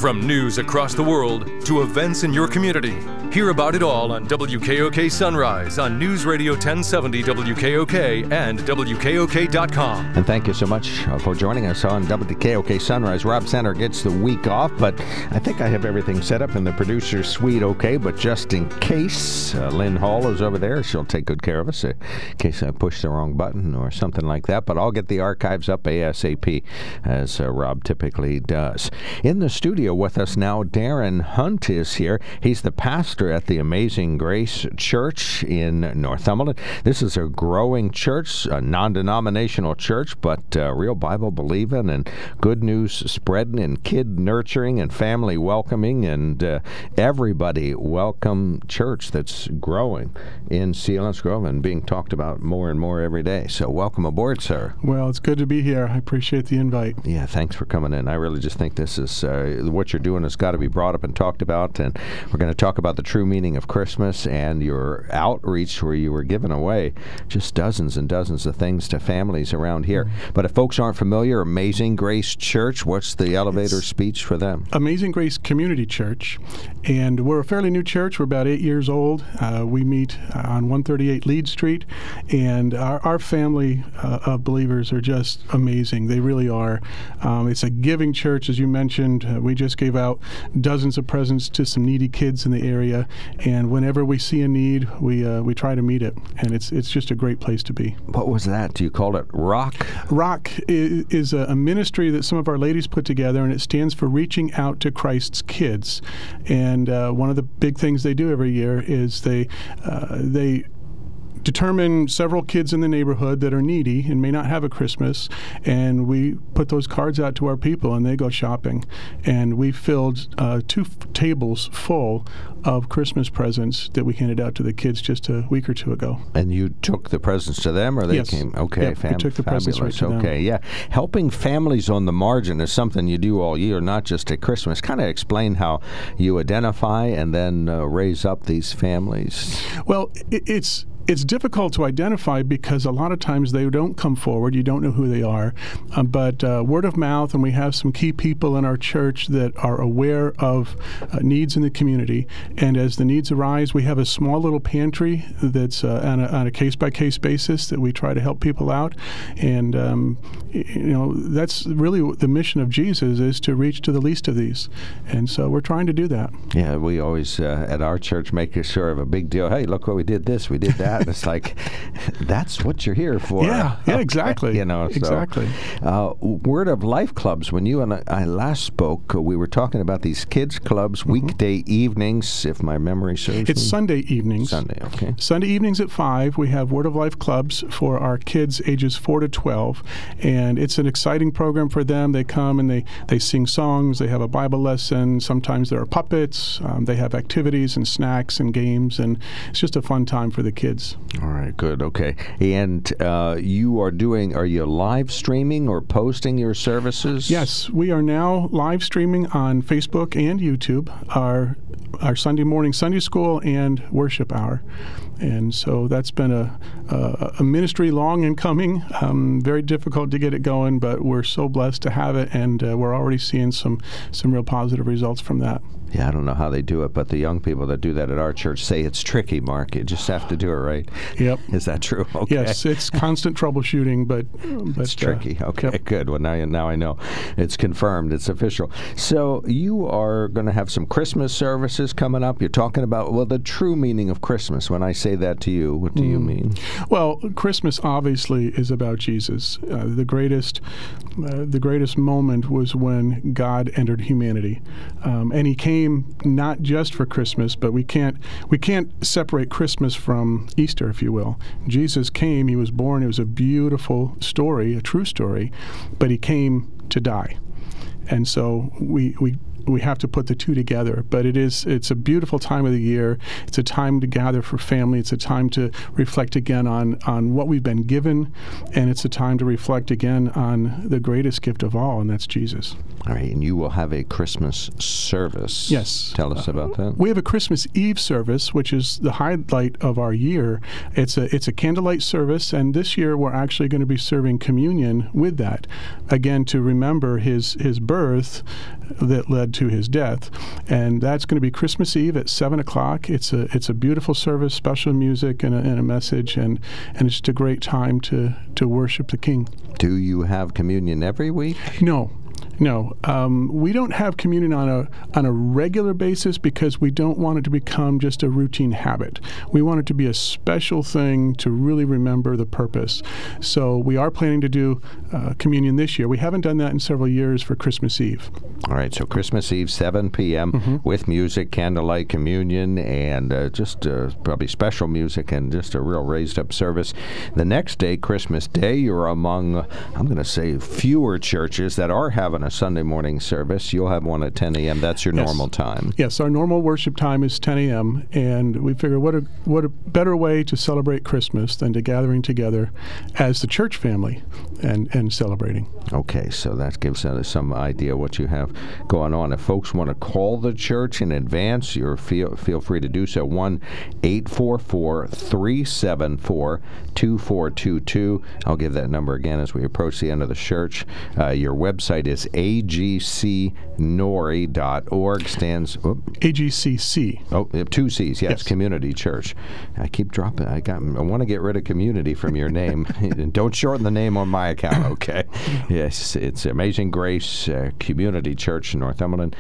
From news across the world to events in your community, hear about it all on WKOK Sunrise on News Radio 1070 WKOK and WKOK.com. And thank you so much for joining us on WKOK Sunrise. Rob Center gets the week off, but I think I have everything set up in the producer's suite okay, but just in case, Lynn Hall is over there. She'll take good care of us in case I push the wrong button or something like that, but I'll get the archives up ASAP, as Rob typically does. In the studio with us now, Darren Hunt is here. He's the pastor at the Amazing Grace Church in Northumberland. This is a growing church, a non-denominational church, but real Bible-believing and good news spreading and kid nurturing and family welcoming and everybody welcome church that's growing in Selinsgrove and being talked about more and more every day. So welcome aboard, sir. Well, it's good to be here. I appreciate the invite. Yeah, thanks for coming in. I really just think this is what you're doing has got to be brought up and talked about, and we're going to talk about the true meaning of Christmas and your outreach where you were giving away just dozens and dozens of things to families around here. But if folks aren't familiar, Amazing Grace Church, what's the elevator speech for them? Amazing Grace Community Church, and we're a fairly new church. We're about 8 years old. We meet on 138 Lead Street, and our family of believers are just amazing. They really are. It's a giving church, as you mentioned. We just gave out dozens of presents to some needy kids in the area, and whenever we see a need, we try to meet it, and it's just a great place to be. What was that? Do you call it ROCK? ROCK is a ministry that some of our ladies put together, and it stands for Reaching Out to Christ's Kids. And one of the big things they do every year is they determine several kids in the neighborhood that are needy and may not have a Christmas, and we put those cards out to our people, and they go shopping. And we filled 2 tables full of Christmas presents that we handed out to the kids just a week or 2 ago. And you took the presents to them, or they yes. came? Okay, yep, we took the presents right to them. Okay, yeah. Helping families on the margin is something you do all year, not just at Christmas. Kind of explain how you identify and then raise up these families. Well, it's difficult to identify because a lot of times they don't come forward. You don't know who they are. But word of mouth, and we have some key people in our church that are aware of needs in the community. And as the needs arise, we have a small little pantry that's on a case-by-case basis that we try to help people out. And, that's really the mission of Jesus, is to reach to the least of these. And so we're trying to do that. Yeah, we always, at our church, make sure of a big deal. Hey, look what we did this, we did that. It's like, that's what you're here for. Yeah, exactly. Exactly. Word of Life clubs. When you and I last spoke, we were talking about these kids clubs, weekday evenings, if my memory serves It's me. Sunday evenings. Sunday, okay. Sunday evenings at 5, we have Word of Life clubs for our kids ages 4 to 12, and it's an exciting program for them. They come and they sing songs, they have a Bible lesson, sometimes there are puppets, they have activities and snacks and games, and it's just a fun time for the kids. All right, good, okay. And are you live streaming or posting your services? Yes, we are now live streaming on Facebook and YouTube, our Sunday morning Sunday school and worship hour. And so that's been a ministry long in coming, very difficult to get it going, but we're so blessed to have it, and we're already seeing some real positive results from that. Yeah, I don't know how they do it, but the young people that do that at our church say it's tricky, Mark. You just have to do it right. Yep. Is that true? Okay. Yes, it's constant troubleshooting, but it's tricky. Okay, yep. Good. Well, now I know. It's confirmed. It's official. So you are going to have some Christmas services coming up. You're talking about, the true meaning of Christmas. When I say that to you, what do you mean? Well, Christmas obviously is about Jesus. The greatest moment was when God entered humanity, and He came not just for Christmas, but we can't separate Christmas from Easter, if you will. Jesus came, He was born, it was a beautiful story, a true story, but He came to die. And so we have to put the two together. But it's a beautiful time of the year. It's a time to gather for family. It's a time to reflect again on what we've been given, and it's a time to reflect again on the greatest gift of all, and that's Jesus. All right, and you will have a Christmas service. Yes. Tell us about that. We have a Christmas Eve service, which is the highlight of our year. It's a candlelight service, and this year we're actually going to be serving communion with that, again, to remember his birth that led to his death. And that's going to be Christmas Eve at 7 o'clock. It's a beautiful service, special music and a message, and it's just a great time to worship the King. Do you have communion every week? No, we don't have communion on a regular basis because we don't want it to become just a routine habit. We want it to be a special thing to really remember the purpose. So we are planning to do communion this year. We haven't done that in several years for Christmas Eve. All right, so Christmas Eve, 7 p.m. with music, candlelight communion, and just probably special music and just a real raised-up service. The next day, Christmas Day, you're among, I'm going to say, fewer churches that are having a Sunday morning service. You'll have one at 10 a.m. That's your normal time. Yes, our normal worship time is 10 a.m., and we figure what a better way to celebrate Christmas than to gathering together as the church family and celebrating. Okay, so that gives us some idea what you have going on. If folks want to call the church in advance, feel free to do so. 1-844-374-2422. I'll give that number again as we approach the end of the church. Your website is agcnori.org. Stands AGCC. Oh, 2 C's. Yes, Community Church. I keep dropping. I want to get rid of community from your name. Don't shorten the name on my account, okay? Yes, it's Amazing Grace Community Church in Northumberland,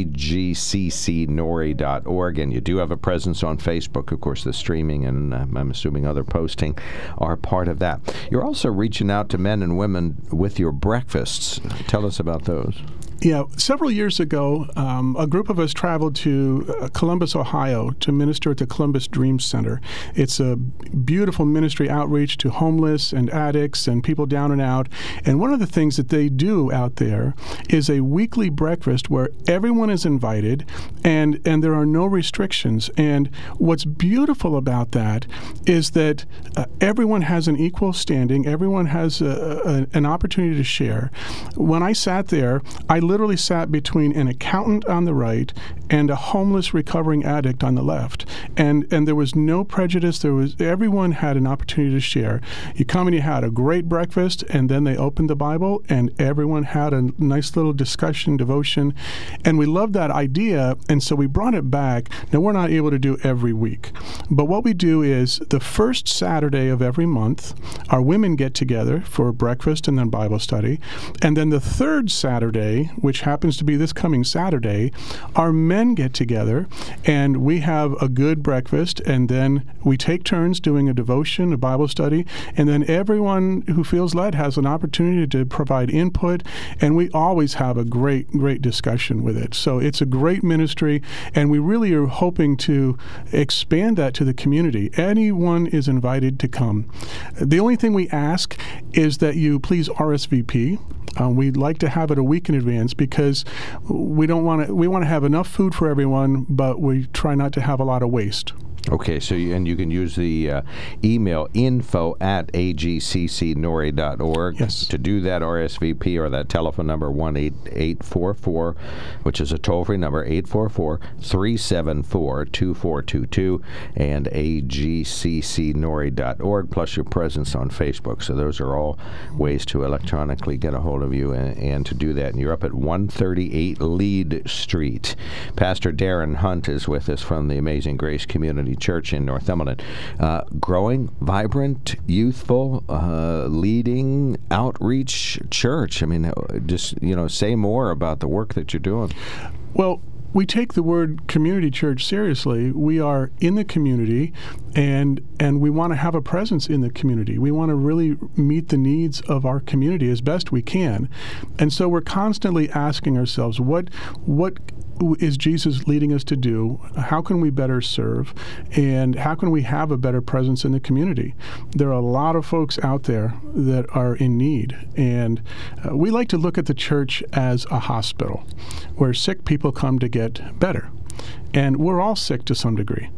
agccnori.org, and you do have a presence on Facebook. Of course, the streaming and I'm assuming other posting are part of that. You're also reaching out to men and women with your breakfasts. Tell us about those. Yeah, several years ago, a group of us traveled to Columbus, Ohio, to minister at the Columbus Dream Center. It's a beautiful ministry outreach to homeless and addicts and people down and out. And one of the things that they do out there is a weekly breakfast where everyone is invited and there are no restrictions. And what's beautiful about that is that everyone has an equal standing. Everyone has an opportunity to share. When I sat there, I literally sat between an accountant on the right and a homeless recovering addict on the left, and there was no prejudice. Everyone had an opportunity to share. You come and you had a great breakfast, and then they opened the Bible, and everyone had a nice little discussion, devotion, and we loved that idea, and so we brought it back. Now, we're not able to do every week, but what we do is the first Saturday of every month, our women get together for breakfast and then Bible study, and then the third Saturday, which happens to be this coming Saturday, our men get together and we have a good breakfast, and then we take turns doing a devotion, a Bible study, and then everyone who feels led has an opportunity to provide input, and we always have a great discussion with it. So it's a great ministry, and we really are hoping to expand that to the community. Anyone is invited to come. The only thing we ask is that you please RSVP. We'd like to have it a week in advance because we want to have enough food for everyone, but we try not to have a lot of waste. Okay, so you can use the email info@agccnori.org to do that RSVP, or that telephone number 1-844, which is a toll-free number, 844-374-2422, and agccnori.org, plus your presence on Facebook. So those are all ways to electronically get a hold of you and to do that. And you're up at 138 Lead Street. Pastor Darren Hunt is with us from the Amazing Grace Community Church in Northumberland. Growing, vibrant, youthful, leading outreach church. I mean, just, say more about the work that you're doing. Well, we take the word community church seriously. We are in the community, and we want to have a presence in the community. We want to really meet the needs of our community as best we can. And so we're constantly asking ourselves, what is Jesus leading us to do? How can we better serve? And how can we have a better presence in the community? There are a lot of folks out there that are in need. And we like to look at the church as a hospital where sick people come to get better. And we're all sick to some degree.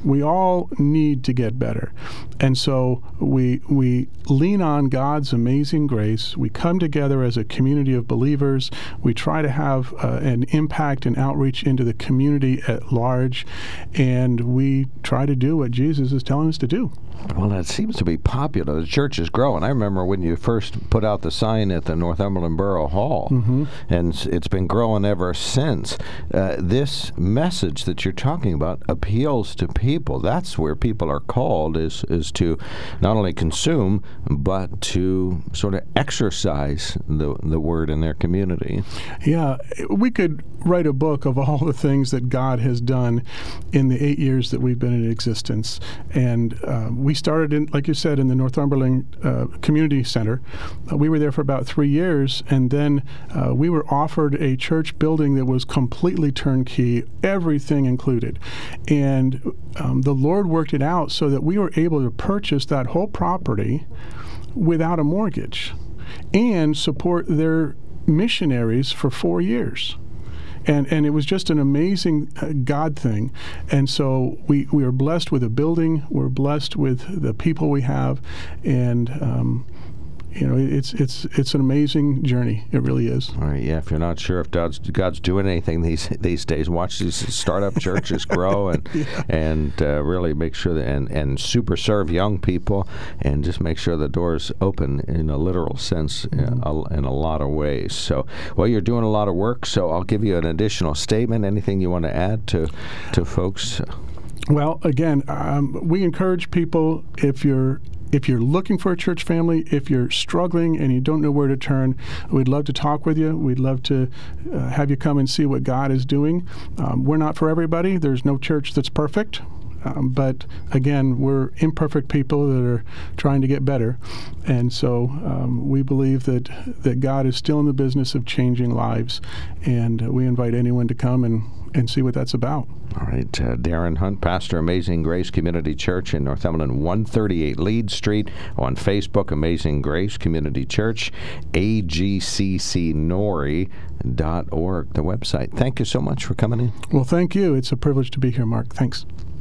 We all need to get better. And so we lean on God's amazing grace. We come together as a community of believers. We try to have an impact and outreach into the community at large, and we try to do what Jesus is telling us to do. Well, that seems to be popular. The church is growing. I remember when you first put out the sign at the Northumberland Borough Hall, and it's been growing ever since. This message that you're talking about appeals to people. That's where people are called, is to not only consume, but to sort of exercise the word in their community. Yeah, we could write a book of all the things that God has done in the 8 years that we've been in existence. And we started, in, like you said, in the Northumberland Community Center. We were there for about 3 years, and then we were offered a church building that was completely turnkey, everything included. And the Lord worked it out so that we were able to purchase that whole property without a mortgage and support their missionaries for 4 years. And it was just an amazing God thing. And so we are blessed with a building. We're blessed with the people we have. And it's an amazing journey. It really is. All right, yeah. If you're not sure if God's doing anything these days, watch these startup churches grow and really make sure that and super serve young people and just make sure the doors open in a literal sense in a lot of ways. So, well, you're doing a lot of work. So I'll give you an additional statement. Anything you want to add to folks? Well, again, we encourage people, if you're looking for a church family, if you're struggling and you don't know where to turn, we'd love to talk with you. We'd love to have you come and see what God is doing. We're not for everybody. There's no church that's perfect. But again, we're imperfect people that are trying to get better. And so we believe that God is still in the business of changing lives. And we invite anyone to come and see what that's about. All right. Darren Hunt, pastor, Amazing Grace Community Church in Northumberland, 138 Leeds Street. On Facebook, Amazing Grace Community Church, agccnori.org, the website. Thank you so much for coming in. Well, thank you. It's a privilege to be here, Mark. Thanks.